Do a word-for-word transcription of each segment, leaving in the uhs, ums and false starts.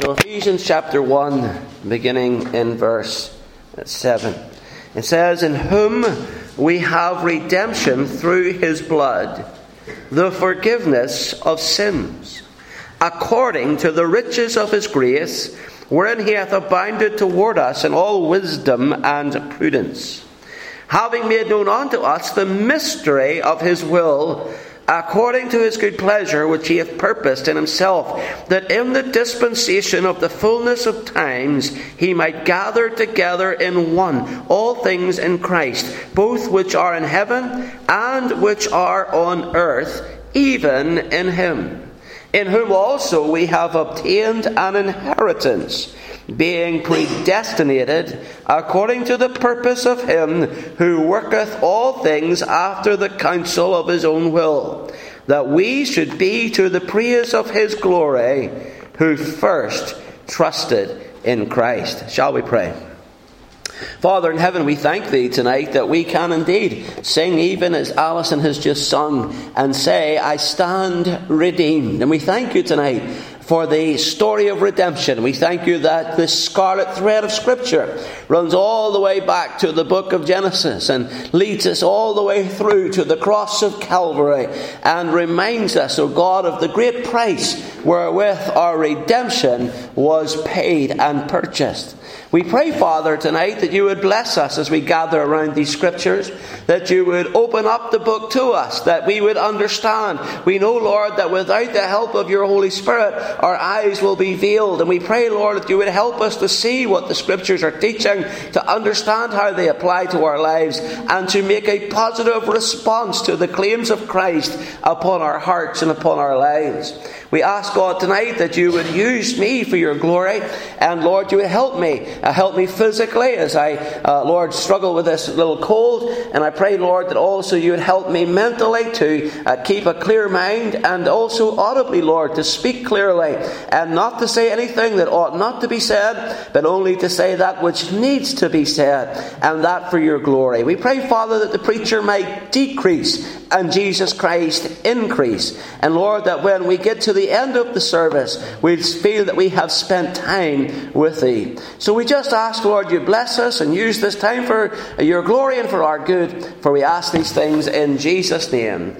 So Ephesians chapter one, beginning in verse seven. It says, "In whom we have redemption through his blood, the forgiveness of sins, according to the riches of his grace, wherein he hath abounded toward us in all wisdom and prudence, having made known unto us the mystery of his will, according to his good pleasure, which he hath purposed in himself, that in the dispensation of the fullness of times he might gather together in one all things in Christ, both which are in heaven and which are on earth, even in him, in whom also we have obtained an inheritance, being predestinated according to the purpose of him who worketh all things after the counsel of his own will, that we should be to the praise of his glory, who first trusted in Christ." Shall we pray? Father in heaven, we thank thee tonight that we can indeed sing even as Alison has just sung and say, "I stand redeemed." And we thank you tonight for the story of redemption. We thank you that the scarlet thread of Scripture runs all the way back to the book of Genesis and leads us all the way through to the cross of Calvary and reminds us, O God, of the great price wherewith our redemption was paid and purchased. We pray, Father, tonight that you would bless us as we gather around these Scriptures, that you would open up the book to us, that we would understand. We know, Lord, that without the help of your Holy Spirit, our eyes will be veiled. And we pray, Lord, that you would help us to see what the Scriptures are teaching, to understand how they apply to our lives, and to make a positive response to the claims of Christ upon our hearts and upon our lives. We ask, God, tonight that you would use me for your glory, and Lord, you would help me. Uh, help me physically as I, uh, Lord, struggle with this little cold. And I pray, Lord, that also you would help me mentally to uh, keep a clear mind, and also audibly, Lord, to speak clearly and not to say anything that ought not to be said, but only to say that which needs to be said, and that for your glory. We pray, Father, that the preacher might decrease and Jesus Christ increase. And Lord, that when we get to the end of the service, we'll feel that we have spent time with thee. So we just ask, Lord, you bless us and use this time for your glory and for our good. For we ask these things in Jesus' name.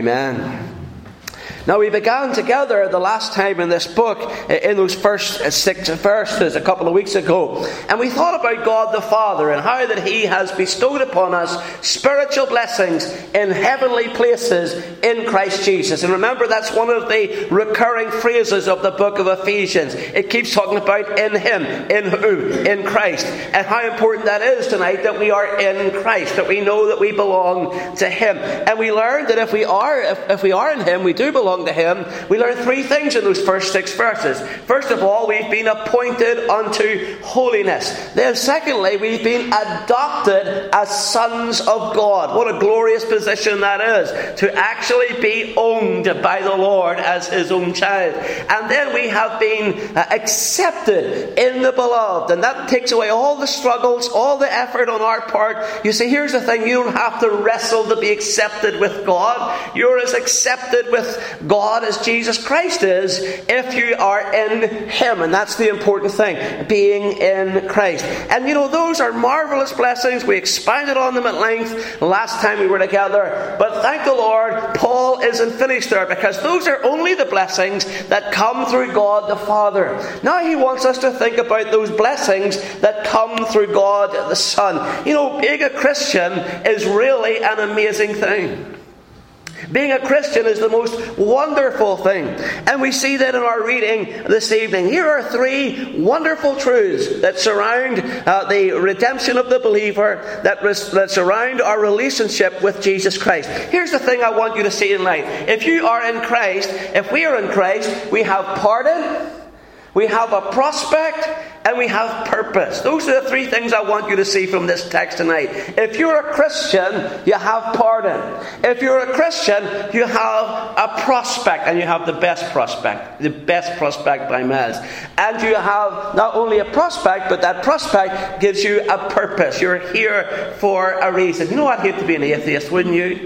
Amen. Now, we began together the last time in this book, in those first six verses a couple of weeks ago, and we thought about God the Father and how that he has bestowed upon us spiritual blessings in heavenly places in Christ Jesus. And remember, that's one of the recurring phrases of the book of Ephesians. It keeps talking about in him, in who, in Christ, and how important that is tonight, that we are in Christ, that we know that we belong to him. And we learned that if we are, if, if we are in him, we do belong to him. We learn three things in those first six verses. First of all, we've been appointed unto holiness. Then secondly, we've been adopted as sons of God. What a glorious position that is, to actually be owned by the Lord as his own child. And then we have been uh, accepted in the beloved, and that takes away all the struggles, all the effort on our part. You see, here's the thing: you don't have to wrestle to be accepted with God. You're as accepted with God as Jesus Christ is if you are in him. And that's the important thing, being in Christ. And you know, those are marvelous blessings. We expanded on them at length last time we were together. But thank the Lord, Paul isn't finished there, because those are only the blessings that come through God the Father. Now he wants us to think about those blessings that come through God the Son. You know, being a Christian is really an amazing thing. Being a Christian is the most wonderful thing. And we see that in our reading this evening. Here are three wonderful truths that surround uh, the redemption of the believer, that, res- that surround our relationship with Jesus Christ. Here's the thing I want you to see in life. If you are in Christ, if we are in Christ, we have pardon, we have a prospect, and we have purpose. Those are the three things I want you to see from this text tonight. If you're a Christian, you have pardon. If you're a Christian, you have a prospect, and you have the best prospect, the best prospect by miles. And you have not only a prospect, but that prospect gives you a purpose. You're here for a reason. You know, I'd hate to be an atheist, wouldn't you?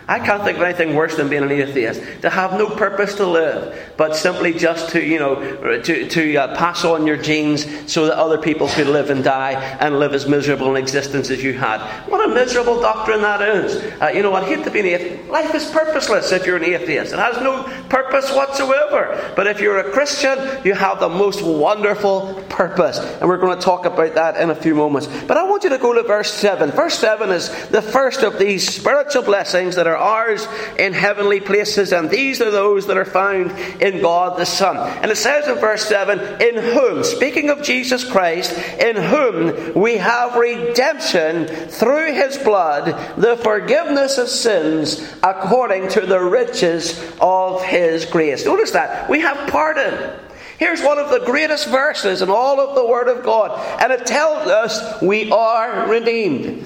I can't think of anything worse than being an atheist. To have no purpose to live, but simply just to, you know, to, to uh, pass on your genes so that other people could live and die and live as miserable an existence as you had. What a miserable doctrine that is. Uh, you know, I'd hate to be an atheist. Life is purposeless if you're an atheist. It has no purpose whatsoever. But if you're a Christian, you have the most wonderful purpose. And we're going to talk about that in a few moments. But I want you to go to verse seven. Verse seven is the first of these spiritual blessings that are ours in heavenly places, and these are those that are found in God the Son. And it says in verse seven, in whom, speaking of Jesus Christ, in whom we have redemption through his blood, the forgiveness of sins according to the riches of his grace. Notice that. We have pardon. Here's one of the greatest verses in all of the Word of God, and it tells us we are redeemed.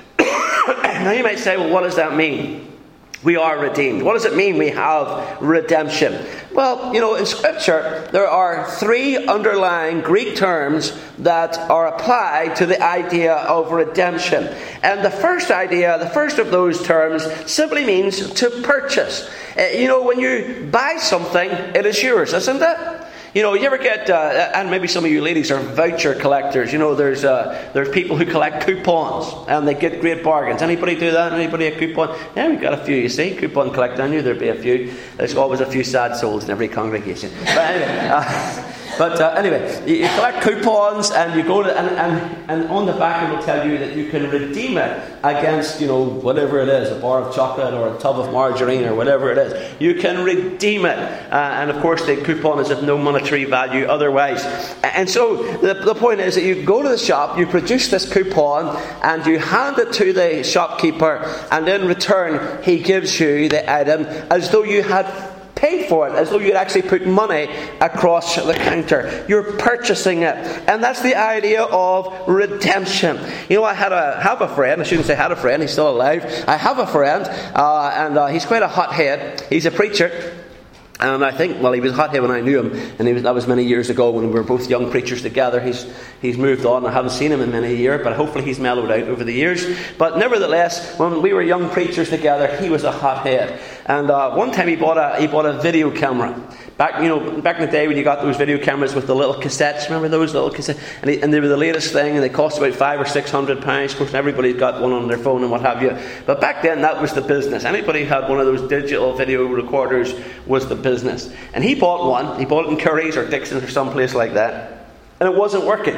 Now you might say, well, what does that mean? We are redeemed. What does it mean we have redemption? Well, you know, in Scripture, there are three underlying Greek terms that are applied to the idea of redemption. And the first idea, the first of those terms, simply means to purchase. Uh, you know, when you buy something, it is yours, isn't it? You know, you ever get, uh, and maybe some of you ladies are voucher collectors. You know, there's uh, there's people who collect coupons and they get great bargains. Anybody do that? Anybody a coupon? Yeah, we've got a few, you see. Coupon collector. I knew there'd be a few. There's always a few sad souls in every congregation. But anyway, uh, but uh, anyway you, you collect coupons and you go to, and, and, and on the back it will tell you that you can redeem it against, you know, whatever it is, a bar of chocolate or a tub of margarine or whatever it is. You can redeem it. Uh, and of course the coupon is of no monetary value otherwise. And so the, the point is that you go to the shop, you produce this coupon and you hand it to the shopkeeper, and in return he gives you the item as though you had paid for it, as though you'd actually put money across the counter. You're purchasing it. And that's the idea of redemption. You know, I had a have a friend, I shouldn't say had a friend, he's still alive. I have a friend, uh, and uh, he's quite a hothead. He's a preacher. And I think, well, he was a hothead when I knew him, and he was, that was many years ago when we were both young preachers together. He's he's moved on. I haven't seen him in many years, but hopefully he's mellowed out over the years. But nevertheless, when we were young preachers together, he was a hothead. And uh, one time he bought a he bought a video camera. Back, you know, back in the day when you got those video cameras with the little cassettes, remember those little cassettes? And, he, and they were the latest thing, and they cost about five or six hundred pounds. Of course, everybody's got one on their phone and what have you. But back then, that was the business. Anybody who had one of those digital video recorders was the business. And he bought one. He bought it in Curry's or Dixon's or someplace like that, and it wasn't working.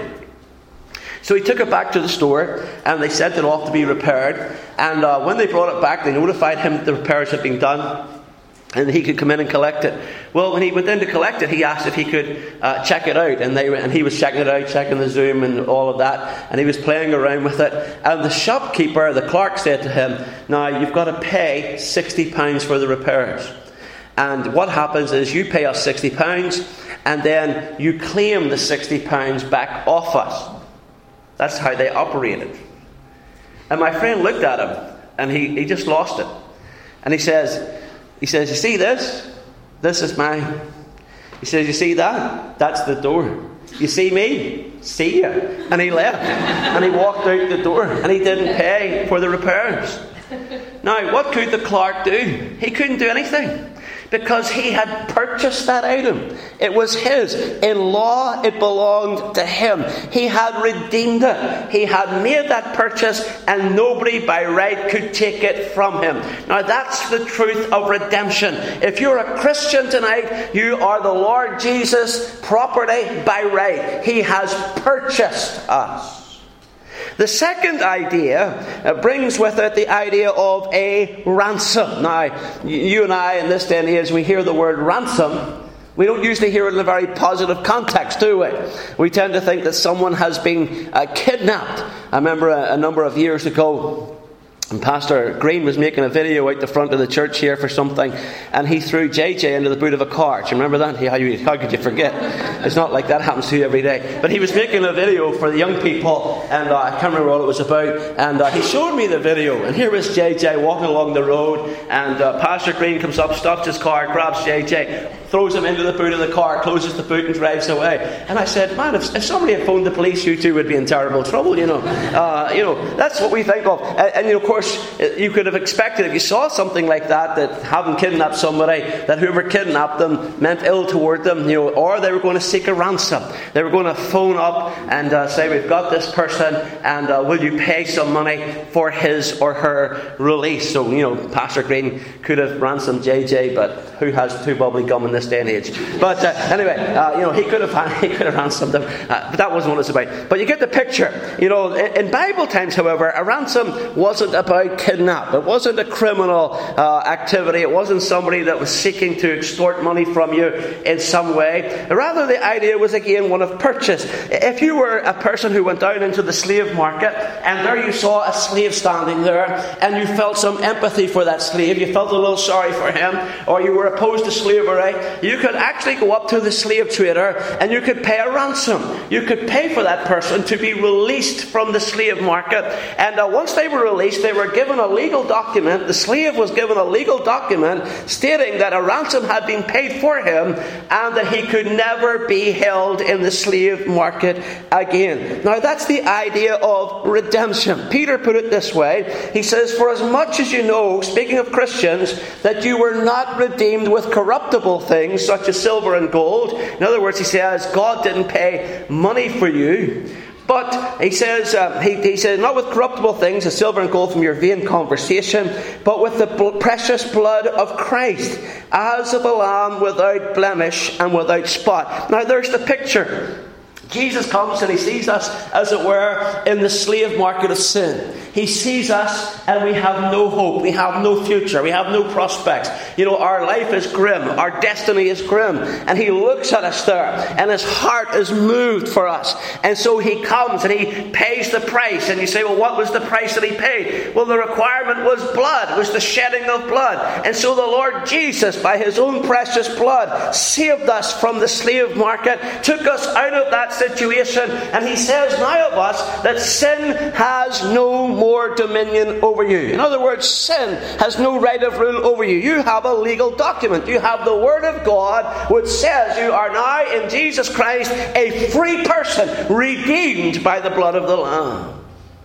So he took it back to the store, and they sent it off to be repaired. And uh, when they brought it back, they notified him that the repairs had been done, and he could come in and collect it. Well, when he went in to collect it, he asked if he could uh, check it out. And they and he was checking it out, checking the zoom and all of that. And he was playing around with it. And the shopkeeper, the clerk, said to him, now, you've got to pay sixty pounds for the repairs. And what happens is you pay us sixty pounds, and then you claim the sixty pounds back off us. That's how they operated. And my friend looked at him, and he, he just lost it. And he says... He says, you see this? This is mine. He says, you see that? That's the door. You see me? See you. And he left. And he walked out the door. And he didn't pay for the repairs. Now, what could the clerk do? He couldn't do anything. Because he had purchased that item. It was his. In law, it belonged to him. He had redeemed it. He had made that purchase, and nobody by right could take it from him. Now that's the truth of redemption. If you're a Christian tonight, you are the Lord Jesus' property by right. He has purchased us. The second idea brings with it the idea of a ransom. Now, you and I in this day and age, we hear the word ransom. We don't usually hear it in a very positive context, do we? We tend to think that someone has been uh, kidnapped. I remember a, a number of years ago, and Pastor Green was making a video out the front of the church here for something, and he threw J J into the boot of a car. Do you remember that? How, you, how could you forget? It's not like that happens to you every day. But he was making a video for the young people, and uh, I can't remember what it was about. And uh, he showed me the video, and here was J J walking along the road, and uh, Pastor Green comes up, stops his car, grabs J J. throws him into the boot of the car, closes the boot and drives away. And I said, man, if, if somebody had phoned the police, you two would be in terrible trouble, you know. Uh, you know, that's what we think of. And, and of course, you could have expected if you saw something like that, that having kidnapped somebody, that whoever kidnapped them meant ill toward them, you know, or they were going to seek a ransom. They were going to phone up and uh, say, we've got this person, and uh, will you pay some money for his or her release? So, you know, Pastor Green could have ransomed J J, but who has two bubbly gum in this day and age? But uh, anyway, uh, you know, he could have he could have ransomed them, uh, but that wasn't what it's about. But you get the picture. You know, in, in Bible times, however, a ransom wasn't about kidnap. It wasn't a criminal uh, activity. It wasn't somebody that was seeking to extort money from you in some way. Rather, the idea was again one of purchase. If you were a person who went down into the slave market, and there you saw a slave standing there, and you felt some empathy for that slave, you felt a little sorry for him, or you were opposed to slavery, you could actually go up to the slave trader and you could pay a ransom. You could pay for that person to be released from the slave market. And uh, once they were released, they were given a legal document. The slave was given a legal document stating that a ransom had been paid for him and that he could never be held in the slave market again. Now that's the idea of redemption. Peter put it this way. He says, for as much as you know, speaking of Christians, that you were not redeemed with corruptible things such as silver and gold. In other words, he says, God didn't pay money for you. But he says, uh, he, he says, not with corruptible things, as silver and gold from your vain conversation, but with the bl- precious blood of Christ, as of a lamb without blemish and without spot. Now there's the picture. Jesus comes and he sees us, as it were, in the slave market of sin. He sees us and we have no hope. We have no future. We have no prospects. You know, our life is grim. Our destiny is grim. And he looks at us there and his heart is moved for us. And so he comes and he pays the price. And you say, well, what was the price that he paid? Well, the requirement was blood. It was the shedding of blood. And so the Lord Jesus, by his own precious blood, saved us from the slave market, took us out of that situation, and he says now of us that sin has no more dominion over you. In other words, sin has no right of rule over you. You have a legal document. You have the Word of God, which says you are now in Jesus Christ a free person, redeemed by the blood of the Lamb.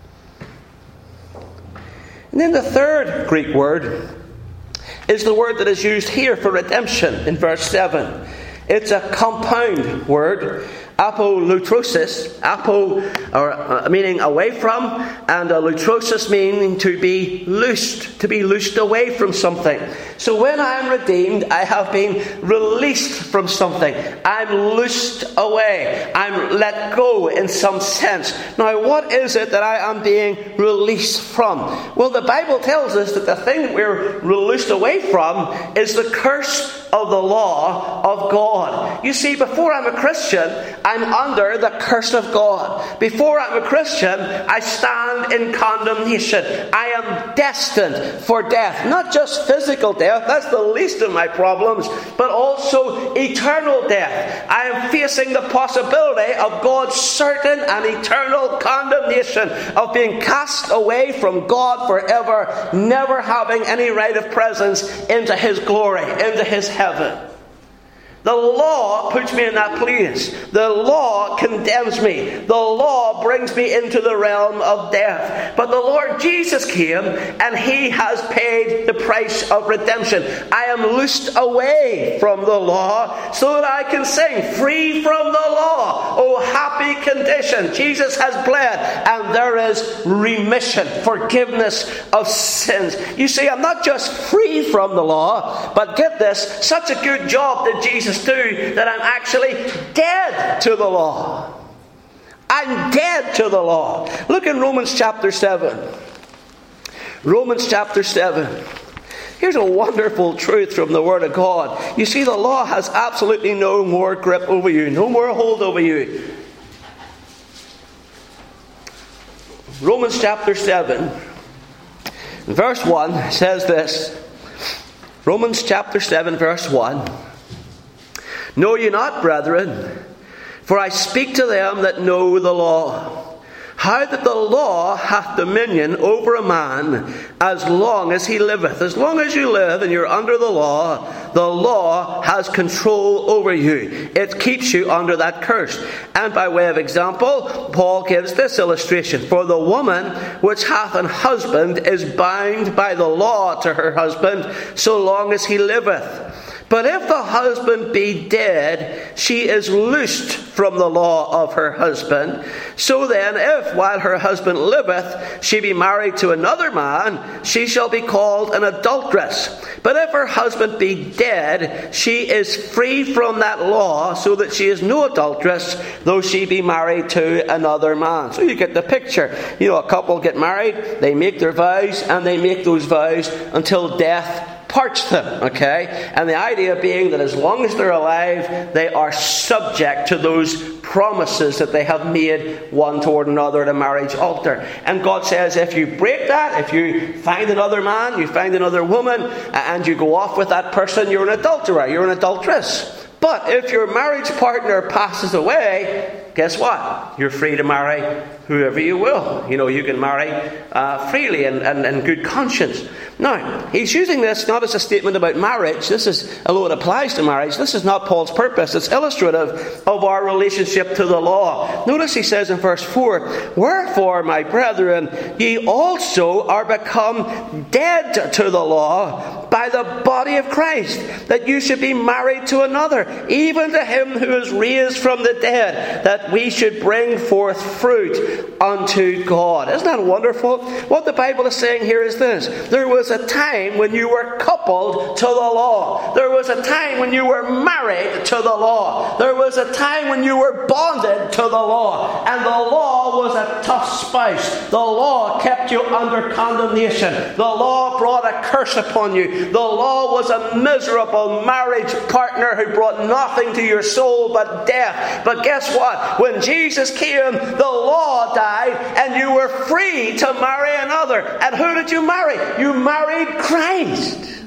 And then the third Greek word is the word that is used here for redemption in verse seven. It's a compound word. Apolutrosis, apo, or uh, meaning away from, and uh, lutrosis meaning to be loosed, to be loosed away from something. So when I am redeemed, I have been released from something. I'm loosed away. I'm let go in some sense. Now, what is it that I am being released from? Well, the Bible tells us that the thing that we're released away from is the curse of the law of God. You see, before I'm a Christian, I'm under the curse of God. Before I'm a Christian, I stand in condemnation. I am destined for death. Not just physical death, that's the least of my problems, but also eternal death. I am facing the possibility of God's certain and eternal condemnation, of being cast away from God forever, never having any right of presence into his glory, into his heaven. The law puts me in that place. The law condemns me. The law brings me into the realm of death. But the Lord Jesus came and he has paid the price of redemption. I am loosed away from the law so that I can sing free from the law. Oh, happy condition. Jesus has bled and there is remission, forgiveness of sins. You see, I'm not just free from the law, but get this, such a good job did Jesus do that I'm actually dead to the law. I'm dead to the law. Look in Romans chapter seven. Romans chapter seven. Here's a wonderful truth from the Word of God. You see, the law has absolutely no more grip over you, no more hold over you. Romans chapter seven, verse one says this. Romans chapter seven, verse one. Know ye not, brethren, for I speak to them that know the law, how that the law hath dominion over a man as long as he liveth. As long as you live and you're under the law, The law has control over you. It keeps you under that curse. And by way of example, Paul gives this illustration. For the woman which hath an husband is bound by the law to her husband, so long as he liveth. But if the husband be dead, she is loosed from the law of her husband. So then, if while her husband liveth, she be married to another man, she shall be called an adulteress. But if her husband be dead, she is free from that law, so that she is no adulteress, though she be married to another man. So you get the picture. You know, a couple get married, they make their vows, and they make those vows until death parts them, okay? And the idea being that as long as they're alive, they are subject to those promises that they have made one toward another at a marriage altar. And God says, if you break that, if you find another man, you find another woman, and you go off with that person, you're an adulterer, you're an adulteress. But if your marriage partner passes away, guess what? You're free to marry whoever you will. You know, you can marry uh, freely and in good conscience. Now, he's using this not as a statement about marriage. This is, although it applies to marriage, this is not Paul's purpose. It's illustrative of our relationship to the law. Notice he says in verse four, Wherefore, my brethren, ye also are become dead to the law by the body of Christ, that you should be married to another, even to him who is raised from the dead, that we should bring forth fruit unto God. Isn't that wonderful? What the Bible is saying here is this. There was a time when you were coupled to the law. There was a time when you were married to the law. There was a time when you were bonded to the law. And the law was a tough spouse. The law kept you under condemnation. The law brought a curse upon you. The law was a miserable marriage partner who brought nothing to your soul but death. But guess what? When Jesus came, the law died and you were free to marry another. And who did you marry? You married Christ.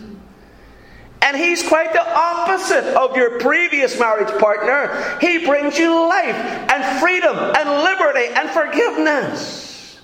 And he's quite the opposite of your previous marriage partner. He brings you life and freedom and liberty and forgiveness.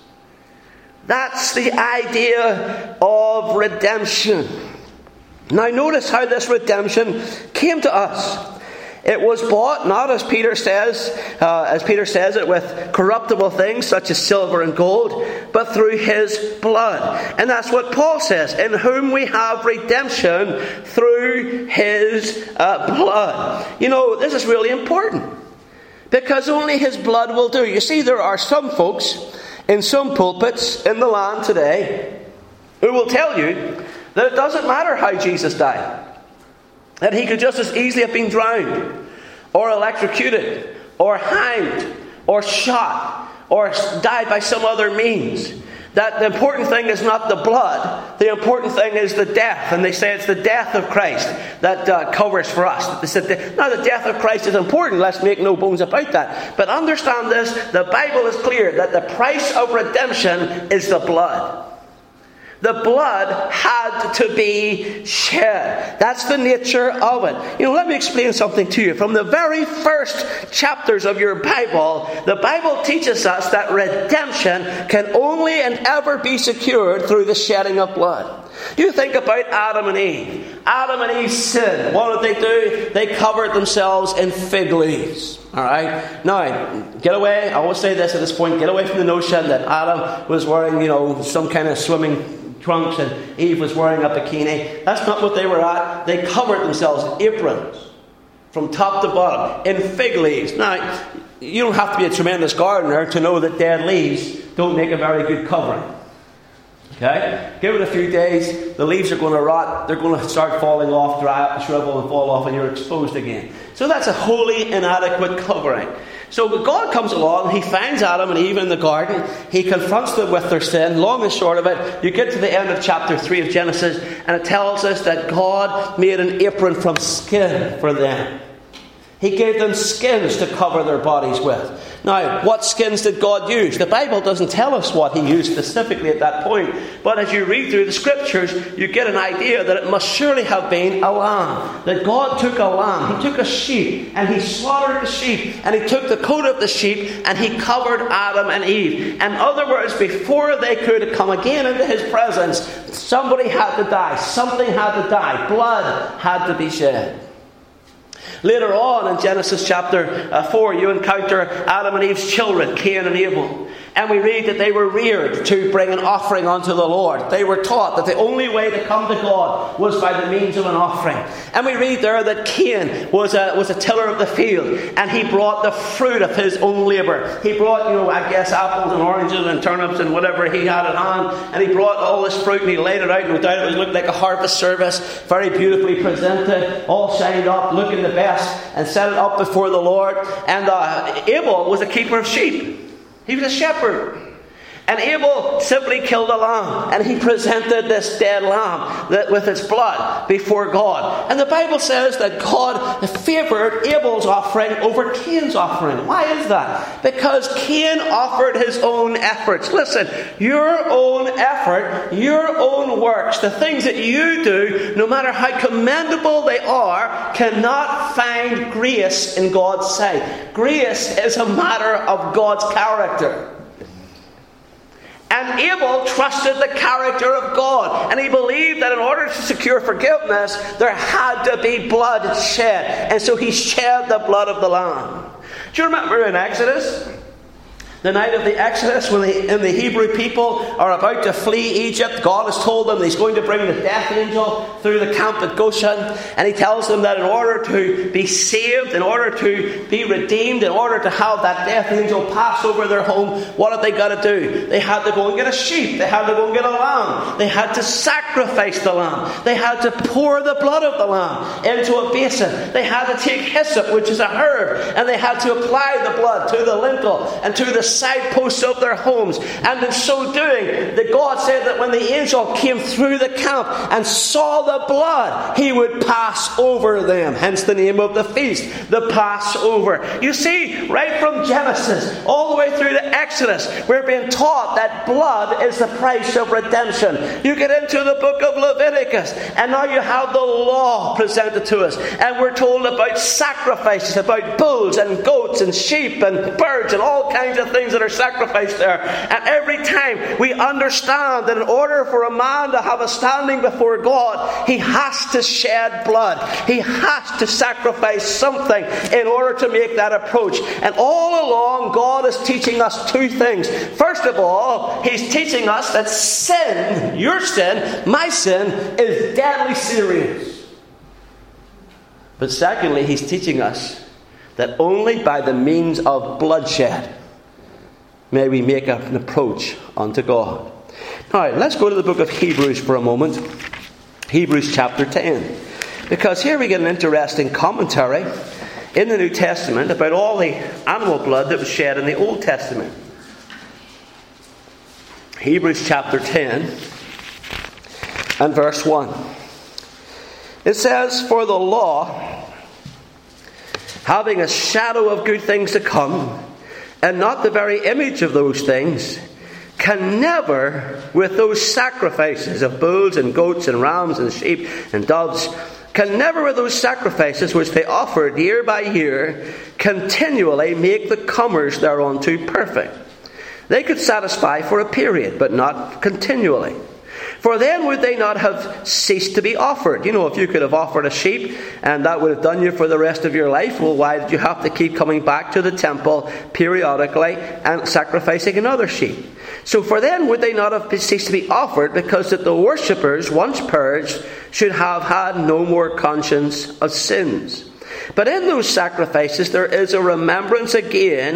That's the idea of redemption. Now notice how this redemption came to us. It was bought not, as Peter says, uh, as Peter says it, with corruptible things such as silver and gold, but through his blood. And that's what Paul says, in whom we have redemption through his uh, blood. You know, this is really important, because only his blood will do. You see, there are some folks in some pulpits in the land today who will tell you that it doesn't matter how Jesus died. That he could just as easily have been drowned, or electrocuted, or hanged, or shot, or died by some other means. That the important thing is not the blood, the important thing is the death. And they say it's the death of Christ that uh, covers for us. They said, now the death of Christ is important, let's make no bones about that. But understand this, the Bible is clear that the price of redemption is the blood. The blood had to be shed. That's the nature of it. You know, let me explain something to you. From the very first chapters of your Bible, the Bible teaches us that redemption can only and ever be secured through the shedding of blood. You think about Adam and Eve. Adam and Eve sinned. What did they do? They covered themselves in fig leaves. Alright? Now, get away, I always say this at this point, get away from the notion that Adam was wearing, you know, some kind of swimming trunks and Eve was wearing a bikini. That's not what they were at. They covered themselves in aprons from top to bottom in fig leaves. Now, you don't have to be a tremendous gardener to know that dead leaves don't make a very good covering. Okay? Give it a few days, the leaves are going to rot, they're going to start falling off, dry up, shrivel and fall off, and you're exposed again. So that's a wholly inadequate covering. So God comes along, he finds Adam and Eve in the garden, he confronts them with their sin. Long and short of it, you get to the end of chapter three of Genesis, and it tells us that God made an apron from skin for them. He gave them skins to cover their bodies with. Now, what skins did God use? The Bible doesn't tell us what he used specifically at that point. But as you read through the scriptures, you get an idea that it must surely have been a lamb. That God took a lamb. He took a sheep and he slaughtered the sheep. And he took the coat of the sheep and he covered Adam and Eve. In other words, before they could come again into his presence, somebody had to die. Something had to die. Blood had to be shed. Later on in Genesis chapter four, you encounter Adam and Eve's children, Cain and Abel. And we read that they were reared to bring an offering unto the Lord. They were taught that the only way to come to God was by the means of an offering. And we read there that Cain was a, was a tiller of the field. And he brought the fruit of his own labour. He brought, you know, I guess apples and oranges and turnips and whatever he had at hand. And he brought all this fruit and he laid it out. No doubt it looked like a harvest service. Very beautifully presented. All shined up, looking the best. And set it up before the Lord. And uh, Abel was a keeper of sheep. He was a shepherd. And Abel simply killed a lamb. And he presented this dead lamb that, with its blood before God. And the Bible says that God favoured Abel's offering over Cain's offering. Why is that? Because Cain offered his own efforts. Listen, your own effort, your own works, the things that you do, no matter how commendable they are, cannot find grace in God's sight. Grace is a matter of God's character. And Abel trusted the character of God. And he believed that in order to secure forgiveness, there had to be blood shed. And so he shed the blood of the lamb. Do you remember in Exodus? The night of the Exodus, when the, and the Hebrew people are about to flee Egypt, God has told them that he's going to bring the death angel through the camp at Goshen. And he tells them that in order to be saved, in order to be redeemed, in order to have that death angel pass over their home, what have they got to do? They had to go and get a sheep. They had to go and get a lamb. They had to sacrifice the lamb. They had to pour the blood of the lamb into a basin. They had to take hyssop, which is a herb, and they had to apply the blood to the lintel and to the side posts of their homes. And in so doing, the God said that when the angel came through the camp and saw the blood, he would pass over them. Hence the name of the feast, the Passover. You see, right from Genesis all the way through to Exodus, we're being taught that blood is the price of redemption. You get into the book of Leviticus, and now you have the law presented to us, and we're told about sacrifices, about bulls and goats and sheep and birds and all kinds of things that are sacrificed there. And every time we understand that in order for a man to have a standing before God, he has to shed blood. He has to sacrifice something in order to make that approach. And all along, God is teaching us two things. First of all, he's teaching us that sin, your sin, my sin, is deadly serious. But secondly, he's teaching us that only by the means of bloodshed may we make an approach unto God. Now, let's go to the book of Hebrews for a moment. Hebrews chapter ten. Because here we get an interesting commentary in the New Testament about all the animal blood that was shed in the Old Testament. Hebrews chapter ten and verse one. It says, "For the law, having a shadow of good things to come, and not the very image of those things, can never, with those sacrifices of bulls and goats and rams and sheep and doves, can never with those sacrifices which they offered year by year, continually make the comers thereunto perfect. They could satisfy for a period, but not continually. For then would they not have ceased to be offered? You know, if you could have offered a sheep and that would have done you for the rest of your life, well, why did you have to keep coming back to the temple periodically and sacrificing another sheep? So for then would they not have ceased to be offered, because that the worshippers, once purged, should have had no more conscience of sins. But in those sacrifices there is a remembrance again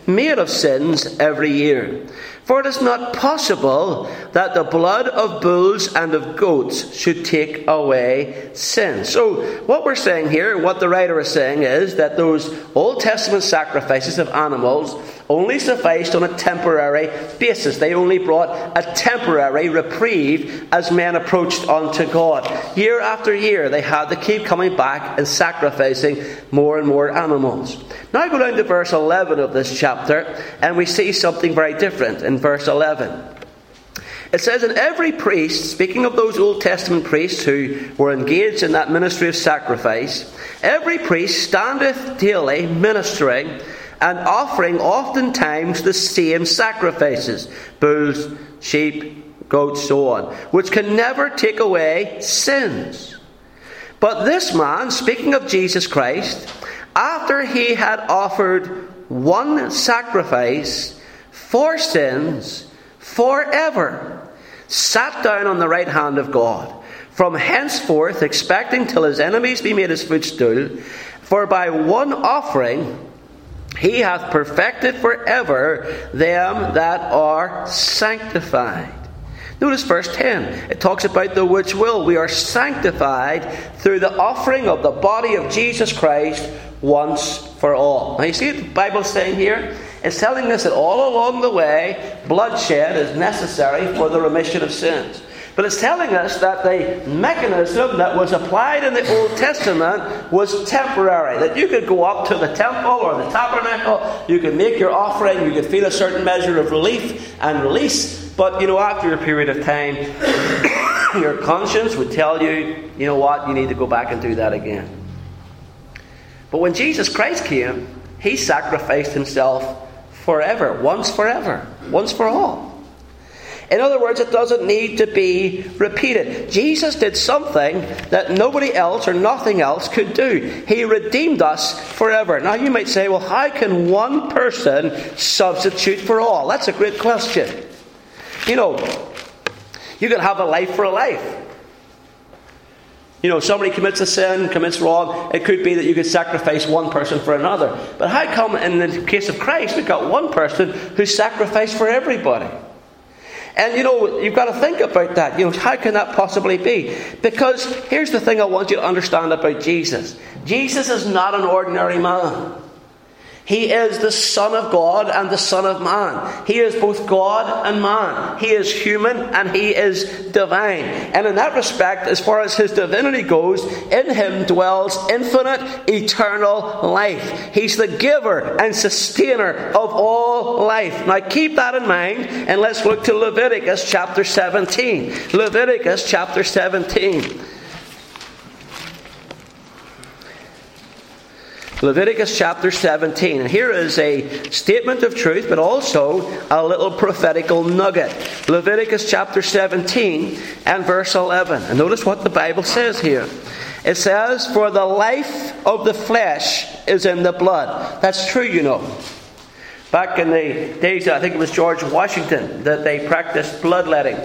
made of sins every year. For it is not possible that the blood of bulls and of goats should take away sin. So what we're saying here, what the writer is saying, is that those Old Testament sacrifices of animals only sufficed on a temporary basis. They only brought a temporary reprieve as men approached unto God. Year after year, they had to keep coming back and sacrificing more and more animals. Now go down to verse eleven of this chapter, and we see something very different in verse eleven. It says, "And every priest," speaking of those Old Testament priests who were engaged in that ministry of sacrifice, "every priest standeth daily ministering, and offering oftentimes the same sacrifices," bulls, sheep, goats, so on, "which can never take away sins. But this man," speaking of Jesus Christ, "after he had offered one sacrifice for sins forever, sat down on the right hand of God, from henceforth expecting till his enemies be made his footstool. For by one offering he hath perfected forever them that are sanctified." Notice verse ten. It talks about the which will. We are sanctified through the offering of the body of Jesus Christ once for all. Now you see what the Bible's saying here? It's telling us that all along the way, bloodshed is necessary for the remission of sins. But it's telling us that the mechanism that was applied in the Old Testament was temporary. That you could go up to the temple or the tabernacle, you could make your offering, you could feel a certain measure of relief and release. But, you know, after a period of time, your conscience would tell you, you know what, you need to go back and do that again. But when Jesus Christ came, he sacrificed himself forever, once forever, once for all. In other words, it doesn't need to be repeated. Jesus did something that nobody else or nothing else could do. He redeemed us forever. Now you might say, well, how can one person substitute for all? That's a great question. You know, you can have a life for a life. You know, somebody commits a sin, commits wrong. It could be that you could sacrifice one person for another. But how come in the case of Christ, we've got one person who sacrificed for everybody? And, you know, you've got to think about that. You know, how can that possibly be? Because here's the thing I want you to understand about Jesus. Jesus is not an ordinary man. He is the Son of God and the Son of Man. He is both God and man. He is human and he is divine. And in that respect, as far as his divinity goes, in him dwells infinite, eternal life. He's the giver and sustainer of all life. Now keep that in mind, and let's look to Leviticus chapter seventeen. Leviticus chapter seventeen. Leviticus chapter seventeen. And here is a statement of truth, but also a little prophetical nugget. Leviticus chapter seventeen and verse eleven. And notice what the Bible says here. It says, "For the life of the flesh is in the blood." That's true, you know. Back in the days, I think it was George Washington, that they practiced bloodletting.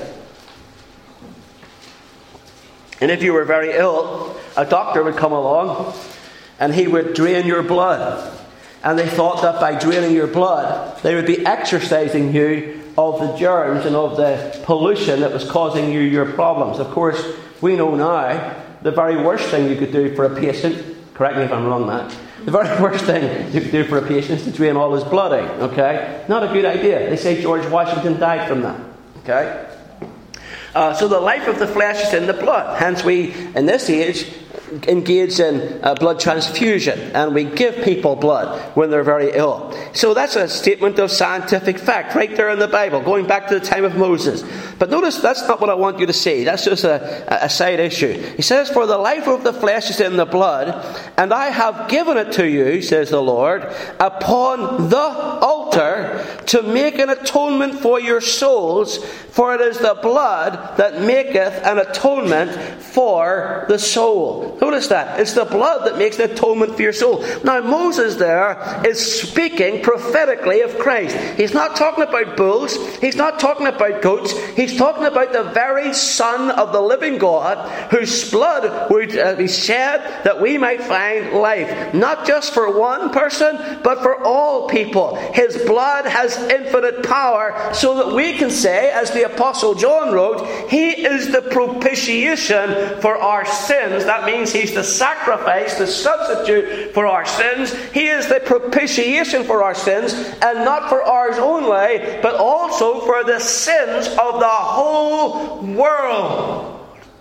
And if you were very ill, a doctor would come along and he would drain your blood. And they thought that by draining your blood, they would be exorcising you of the germs and of the pollution that was causing you your problems. Of course, we know now the very worst thing you could do for a patient, correct me if I'm wrong, Matt, the very worst thing you could do for a patient is to drain all his blood out. Okay? Not a good idea. They say George Washington died from that. Okay? Uh, so the life of the flesh is in the blood. Hence we, in this age, engage in uh, blood transfusion, and we give people blood when they're very ill. So that's a statement of scientific fact right there in the Bible, going back to the time of Moses. But notice that's not what I want you to see. That's just a, a side issue. He says, "For the life of the flesh is in the blood, and I have given it to you, says the Lord, upon the altar to make an atonement for your souls, for it is the blood that maketh an atonement for the soul." soul. Notice that. It's the blood that makes the atonement for your soul. Now, Moses there is speaking prophetically of Christ. He's not talking about bulls. He's not talking about goats. He's talking about the very Son of the living God, whose blood would uh, be shed that we might find life. Not just for one person, but for all people. His blood has infinite power, so that we can say, as the Apostle John wrote, He is the propitiation for our sins. That means He's the sacrifice, the substitute for our sins. He is the propitiation for our sins, and not for ours only, but also for the sins of the whole world.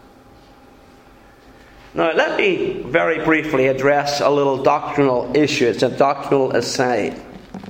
Now, let me very briefly address a little doctrinal issue. It's a doctrinal aside.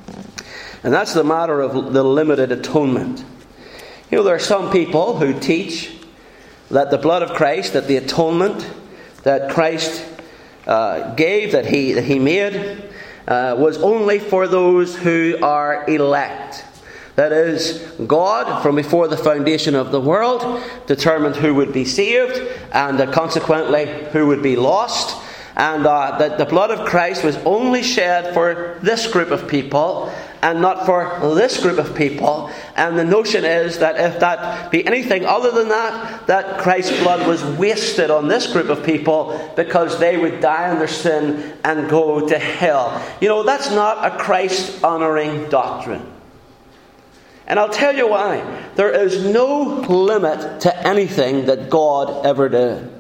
And that's the matter of the limited atonement. You know, there are some people who teach that the blood of Christ, that the atonement that Christ uh, gave, that he, that he made, uh, was only for those who are elect. That is, God, from before the foundation of the world, determined who would be saved and uh, consequently who would be lost. And uh, that the blood of Christ was only shed for this group of people and not for this group of people. And the notion is that if that be anything other than that, that Christ's blood was wasted on this group of people because they would die in their sin and go to hell. You know, that's not a Christ-honouring doctrine. And I'll tell you why. There is no limit to anything that God ever did.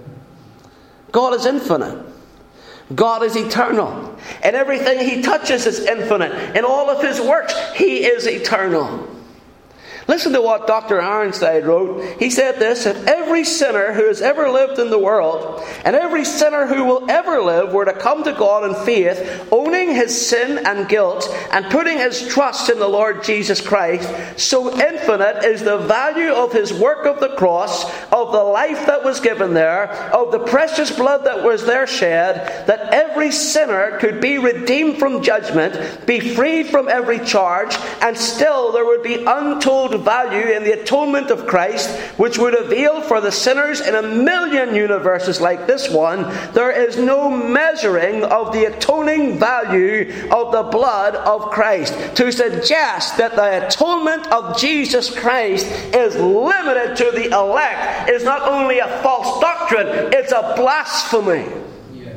God is infinite. God is eternal. And everything He touches is infinite. In all of His works, He is eternal. Listen to what Doctor Ironside wrote. He said this: if every sinner who has ever lived in the world, and every sinner who will ever live, were to come to God in faith, owning his sin and guilt, and putting his trust in the Lord Jesus Christ, so infinite is the value of His work of the cross, of the life that was given there, of the precious blood that was there shed, that every sinner could be redeemed from judgment, be freed from every charge, and still there would be untold value in the atonement of Christ, which would avail for the sinners in a million universes like this one. There is no measuring of the atoning value of the blood of Christ. To suggest that the atonement of Jesus Christ is limited to the elect is not only a false doctrine, it's a blasphemy. Yeah.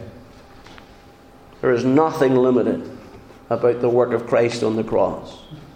There is nothing limited about the work of Christ on the cross.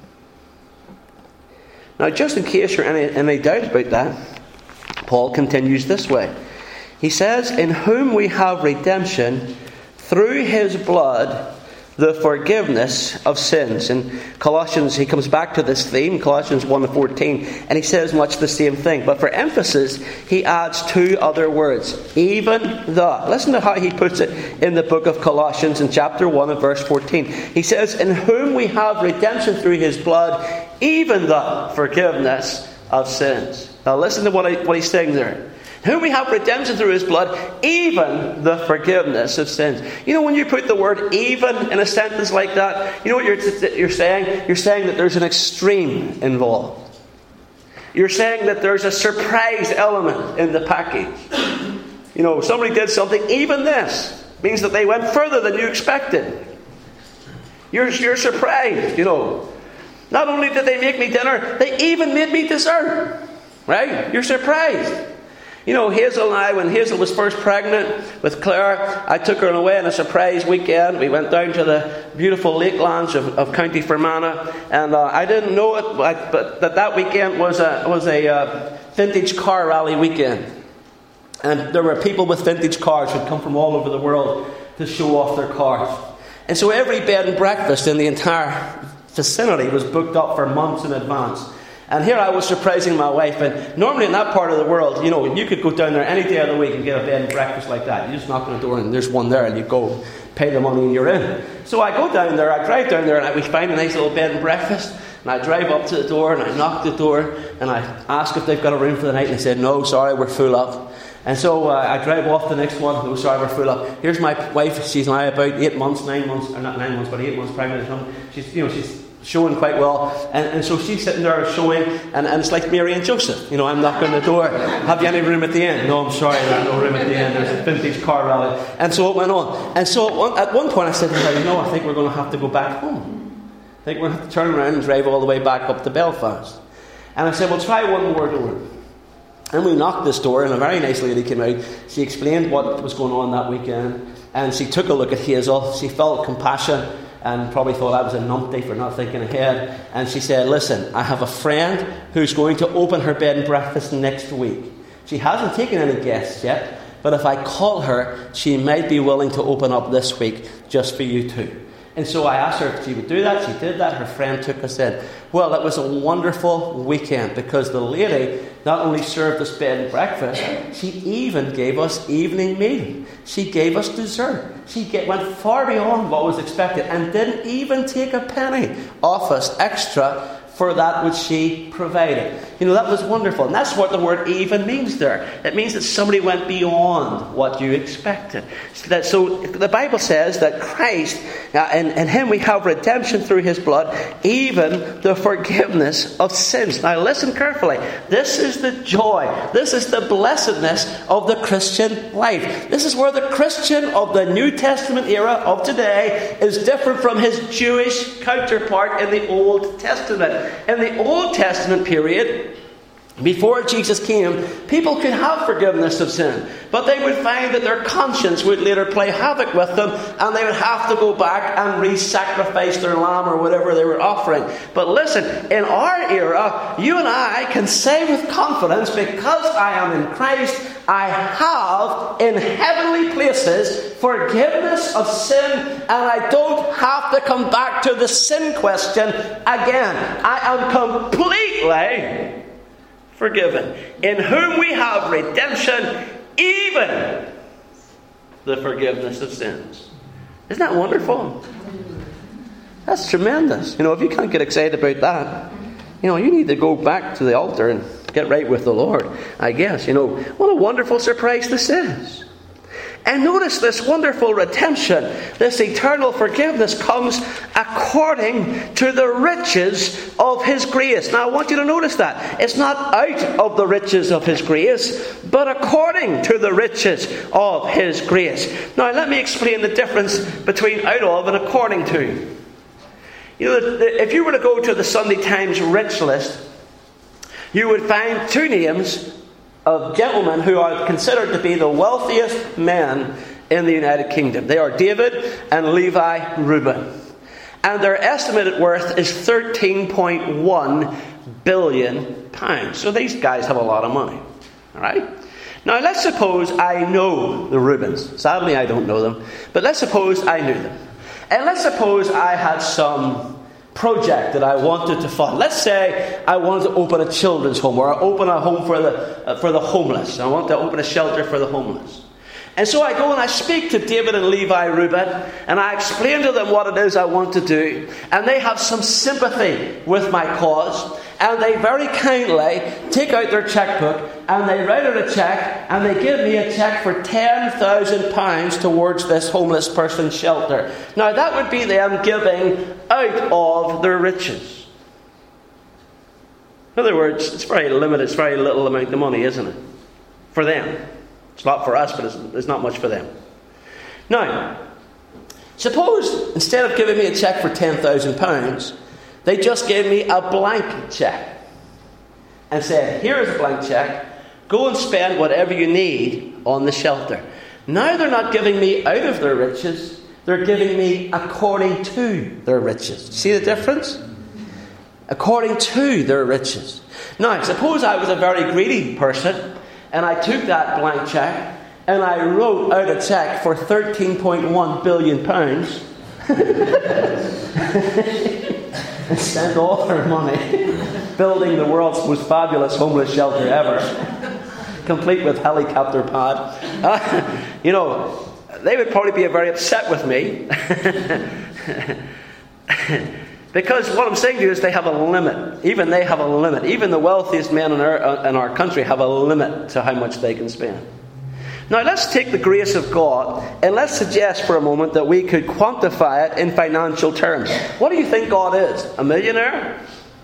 Now, just in case you're any, any doubt about that, Paul continues this way. He says, in whom we have redemption through His blood, the forgiveness of sins. In Colossians, he comes back to this theme, Colossians one and fourteen, and he says much the same thing. But for emphasis, he adds two other words. Even the. Listen to how he puts it in the book of Colossians in chapter one and verse fourteen. He says, in whom we have redemption through His blood, even the forgiveness of sins. Now listen to what, I, what he's saying there. Whom we have redemption through His blood, even the forgiveness of sins. You know, when you put the word even in a sentence like that, you know what you're, you're saying? You're saying that there's an extreme involved. You're saying that there's a surprise element in the package. You know, somebody did something, even this means that they went further than you expected. You're, you're surprised, you know. Not only did they make me dinner, they even made me dessert. Right? You're surprised. You know, Hazel and I, when Hazel was first pregnant with Claire, I took her away on a surprise weekend. We went down to the beautiful lakelands of, of County Fermanagh, and uh, I didn't know it, but, but that that weekend was a was a uh, vintage car rally weekend, and there were people with vintage cars who'd come from all over the world to show off their cars, and so every bed and breakfast in the entire vicinity was booked up for months in advance. And here I was surprising my wife, and normally in that part of the world, you know, you could go down there any day of the week and get a bed and breakfast like that. You just knock on the door and there's one there, and you go pay the money and you're in. So I go down there, I drive down there, and we find a nice little bed and breakfast, and I drive up to the door and I knock the door and I ask if they've got a room for the night, and they said, no, sorry, we're full up. And so uh, I drive off the next one. No, sorry, we're full up. Here's my wife. She's now about eight months, nine months, or not nine months, but eight months pregnant. She's, you know, she's showing quite well. And, and so she's sitting there showing, and, and it's like Mary and Joseph. You know, I'm knocking on the door. Have you any room at the end? No, I'm sorry, there's no room at the end. There's a vintage car rally. And so it went on. And so at one, at one point I said to her, you know, I think we're going to have to go back home. I think we're going to have to turn around and drive all the way back up to Belfast. And I said, well, try one more door. And we knocked this door, and a very nice lady came out. She explained what was going on that weekend, and she took a look at Hazel. She felt compassion and probably thought I was a numpty for not thinking ahead. And she said, listen, I have a friend who's going to open her bed and breakfast next week. She hasn't taken any guests yet, but if I call her, she might be willing to open up this week just for you two. And so I asked her if she would do that. She did that. Her friend took us in. Well, it was a wonderful weekend because the lady not only served us bed and breakfast, she even gave us evening meal. She gave us dessert. She get, went far beyond what was expected and didn't even take a penny off us extra for that which she provided. You know, that was wonderful. And that's what the word even means there. It means that somebody went beyond what you expected. So, that, so the Bible says that Christ, uh, in, in Him we have redemption through His blood, even the forgiveness of sins. Now listen carefully. This is the joy. This is the blessedness of the Christian life. This is where the Christian of the New Testament era of today is different from his Jewish counterpart in the Old Testament. In the Old Testament period, before Jesus came, people could have forgiveness of sin, but they would find that their conscience would later play havoc with them, and they would have to go back and re-sacrifice their lamb or whatever they were offering. But listen, in our era, you and I can say with confidence, because I am in Christ, I have in heavenly places forgiveness of sin, and I don't have to come back to the sin question again. I am completely forgiven, in whom we have redemption, even the forgiveness of sins. Isn't that wonderful? That's tremendous. You know, if you can't get excited about that, you know, you need to go back to the altar and get right with the Lord, I guess. You know, what a wonderful surprise this is. And notice this wonderful redemption, this eternal forgiveness comes according to the riches of His grace. Now I want you to notice that. It's not out of the riches of His grace, but according to the riches of His grace. Now let me explain the difference between out of and according to. You know, if you were to go to the Sunday Times rich list, you would find two names of gentlemen who are considered to be the wealthiest men in the United Kingdom. They are David and Levi Reuben. And their estimated worth is thirteen point one billion pounds. So these guys have a lot of money. Alright? Now let's suppose I know the Reubens. Sadly I don't know them. But let's suppose I knew them. And let's suppose I had some project that I wanted to fund. Let's say I wanted to open a children's home, or open a home for the uh, for the homeless. I want to open a shelter for the homeless. And so I go and I speak to David and Levi Reuben, and I explain to them what it is I want to do, and they have some sympathy with my cause, and they very kindly take out their checkbook and they write out a check, and they give me a check for ten thousand pounds towards this homeless person's shelter. Now that would be them giving out of their riches. In other words, it's very limited, it's very little amount of money, isn't it? For them. It's a lot for us, but it's, it's not much for them. Now, suppose instead of giving me a check for ten thousand pounds, they just gave me a blank check and said, here is a blank check, go and spend whatever you need on the shelter. Now they're not giving me out of their riches, they're giving me according to their riches. See the difference? According to their riches. Now, suppose I was a very greedy person, and I took that blank check and I wrote out a check for thirteen point one billion pounds and spent all their money building the world's most fabulous homeless shelter ever, complete with helicopter pad. Uh, you know, they would probably be very upset with me because what I'm saying to you is they have a limit. Even they have a limit. Even the wealthiest men in our, uh, in our country have a limit to how much they can spend. Now let's take the grace of God and let's suggest for a moment that we could quantify it in financial terms. What do you think God is? A millionaire?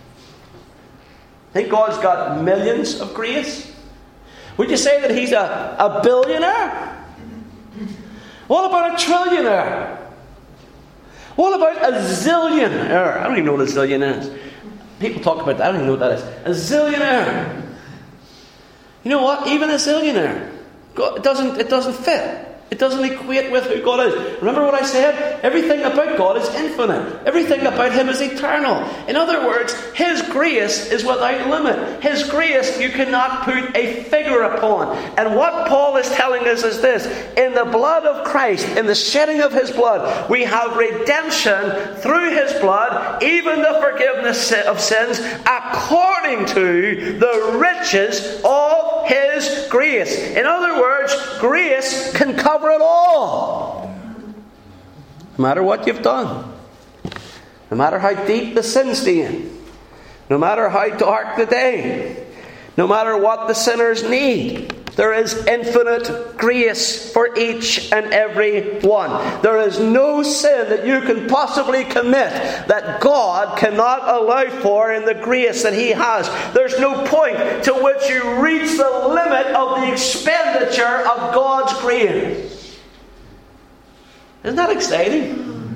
Think God's got millions of grace? Would you say that He's a, a billionaire? What about a trillionaire? What about a zillionaire? I don't even know what a zillion is. People talk about that. I don't even know what that is. A zillionaire. You know what? Even a zillionaire, God, it doesn't, it doesn't fit. It doesn't equate with who God is. Remember what I said? Everything about God is infinite. Everything about Him is eternal. In other words, His grace is without limit. His grace you cannot put a figure upon. And what Paul is telling us is this. In the blood of Christ, in the shedding of His blood, we have redemption through His blood, even the forgiveness of sins, according to the riches of His grace. In other words, grace can cover it all. No matter what you've done, no matter how deep the sin stain, no matter how dark the day, no matter what the sinners need, there is infinite grace for each and every one. There is no sin that you can possibly commit that God cannot allow for in the grace that He has. There's no point to which you reach the limit of the expenditure of God's grace. Isn't that exciting?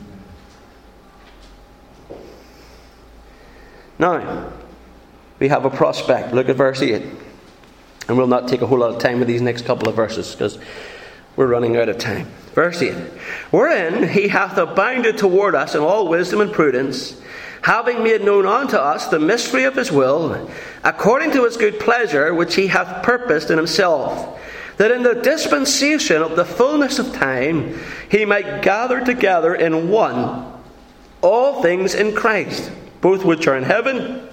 Now, we have a prospect. Look at verse eight. And we'll not take a whole lot of time with these next couple of verses because we're running out of time. Verse eight. Wherein He hath abounded toward us in all wisdom and prudence, having made known unto us the mystery of His will, according to His good pleasure, which He hath purposed in Himself, that in the dispensation of the fullness of time He might gather together in one all things in Christ, both which are in heaven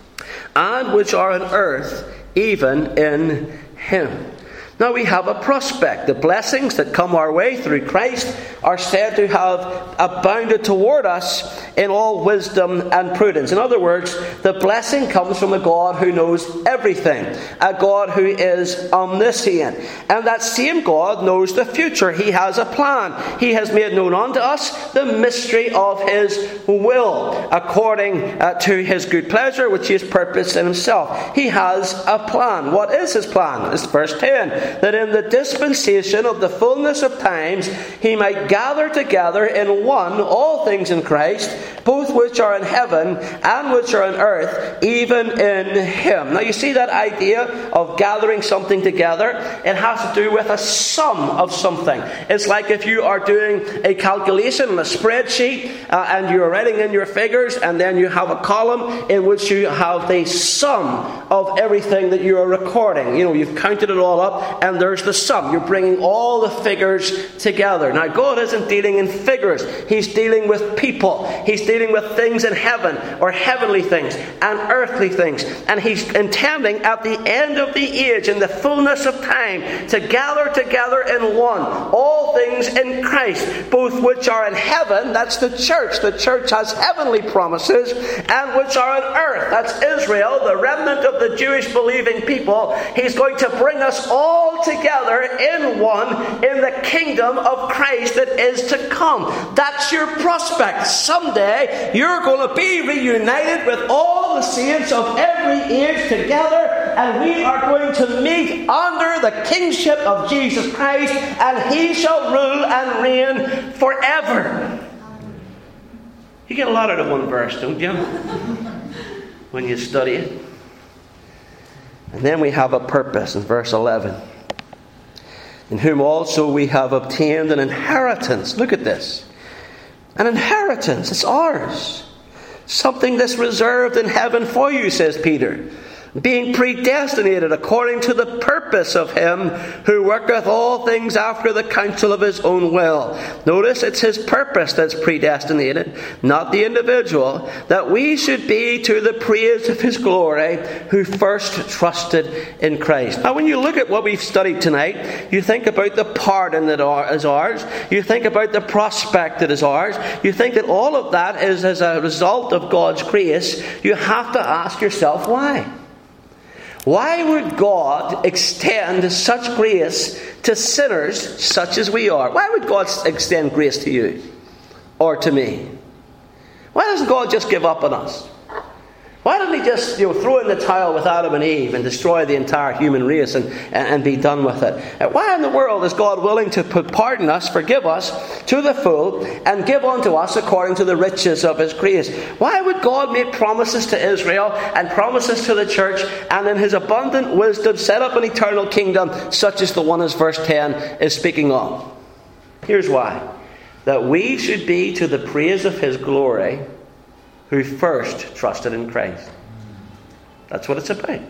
and which are on earth, even in Him. Now we have a prospect. The blessings that come our way through Christ are said to have abounded toward us in all wisdom and prudence. In other words, the blessing comes from a God who knows everything, a God who is omniscient. And that same God knows the future. He has a plan. He has made known unto us the mystery of His will, according uh, to His good pleasure, which He has purposed in Himself. He has a plan. What is His plan? It's verse ten. That in the dispensation of the fullness of times He might gather together in one all things in Christ, both which are in heaven and which are on earth, even in Him. Now you see that idea of gathering something together? It has to do with a sum of something. It's like if you are doing a calculation in a spreadsheet uh, and you're writing in your figures, and then you have a column in which you have the sum of everything that you are recording. You know, you've counted it all up, and there's the sum. You're bringing all the figures together. Now, God isn't dealing in figures. He's dealing with people. He's dealing with things in heaven, or heavenly things, and earthly things. And He's intending at the end of the age, in the fullness of time, to gather together in one all things in Christ, both which are in heaven, that's the church. The church has heavenly promises, and which are on earth, that's Israel, the remnant of the Jewish believing people. He's going to bring us all together in one in the kingdom of Christ that is to come. That's your prospect. Someday you're going to be reunited with all the saints of every age together, and we are going to meet under the kingship of Jesus Christ, and He shall rule and reign forever. You get a lot out of one verse, don't you? When you study it. And then we have a purpose in verse eleven. In whom also we have obtained an inheritance. Look at this. An inheritance. It's ours. Something that's reserved in heaven for you, says Peter. Being predestinated according to the purpose of Him who worketh all things after the counsel of His own will. Notice it's His purpose that's predestinated, not the individual, that we should be to the praise of His glory who first trusted in Christ. Now when you look at what we've studied tonight, you think about the pardon that is ours, you think about the prospect that is ours, you think that all of that is as a result of God's grace. You have to ask yourself why. Why would God extend such grace to sinners such as we are? Why would God extend grace to you or to me? Why doesn't God just give up on us? Why doesn't he just you know, throw in the towel with Adam and Eve and destroy the entire human race and, and, and be done with it? Why in the world is God willing to pardon us, forgive us to the full, and give unto us according to the riches of his grace? Why would God make promises to Israel and promises to the church, and in his abundant wisdom set up an eternal kingdom such as the one as verse ten is speaking of? Here's why. That we should be to the praise of his glory who first trusted in Christ. That's what it's about.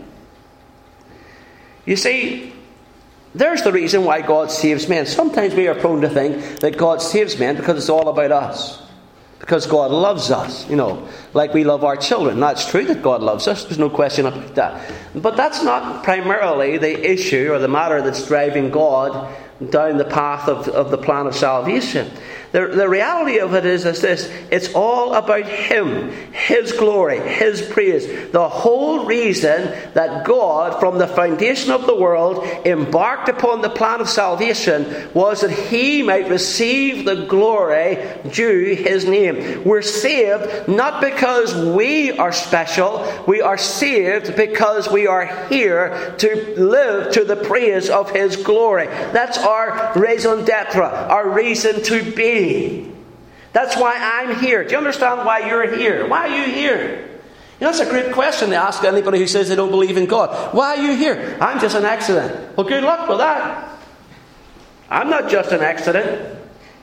You see, there's the reason why God saves men. Sometimes we are prone to think that God saves men because it's all about us. Because God loves us, you know, like we love our children. That's true that God loves us. There's no question about that. But that's not primarily the issue or the matter that's driving God down the path of, of the plan of salvation. The, the reality of it is, is this. It's all about him, his glory, his praise. The whole reason that God, from the foundation of the world, embarked upon the plan of salvation was that he might receive the glory due his name. We're saved not because we are special. We are saved because we are here to live to the praise of his glory. That's our raison d'etre, our reason to be. That's why I'm here. Do you understand why you're here? Why are you here? You know, it's a great question to ask anybody who says they don't believe in God. Why are you here? I'm just an accident. Well, good luck with that. I'm not just an accident.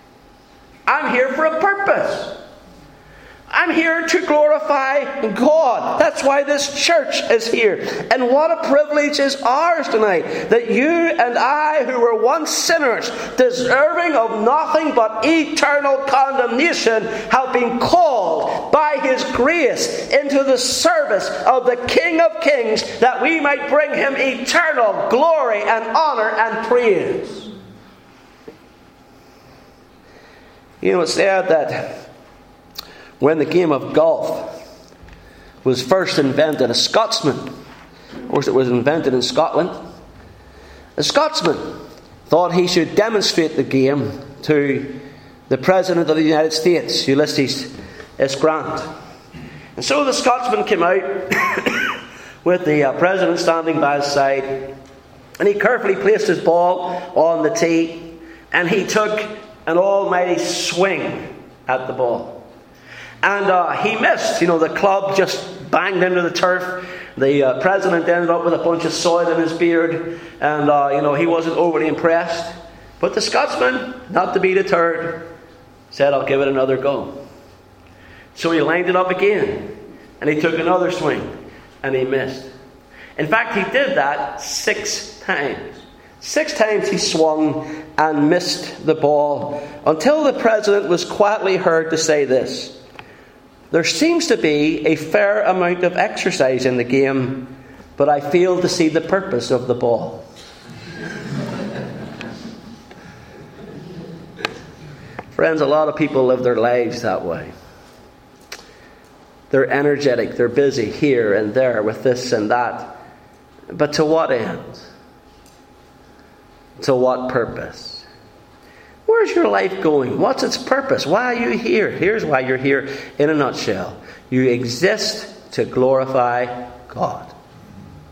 I'm here for a purpose. I'm here to glorify God. That's why this church is here. And what a privilege is ours tonight, that you and I, who were once sinners, deserving of nothing but eternal condemnation, have been called by his grace into the service of the King of Kings, that we might bring him eternal glory and honor and praise. You know, it's said that when the game of golf was first invented, a Scotsman, of course it was invented in Scotland, a Scotsman thought he should demonstrate the game to the President of the United States, Ulysses S. Grant. And so the Scotsman came out with the uh, President standing by his side, and he carefully placed his ball on the tee, and he took an almighty swing at the ball. And uh, he missed. You know, the club just banged into the turf. The uh, president ended up with a bunch of soil in his beard. And, uh, you know, he wasn't overly impressed. But the Scotsman, not to be deterred, said, I'll give it another go. So he lined it up again. And he took another swing. And he missed. In fact, he did that six times. Six times he swung and missed the ball. Until the president was quietly heard to say this: there seems to be a fair amount of exercise in the game, but I fail to see the purpose of the ball. Friends, a lot of people live their lives that way. They're energetic, they're busy here and there with this and that. But to what end? To what purpose? Where's your life going? What's its purpose? Why are you here? Here's why you're here in a nutshell. You exist to glorify God.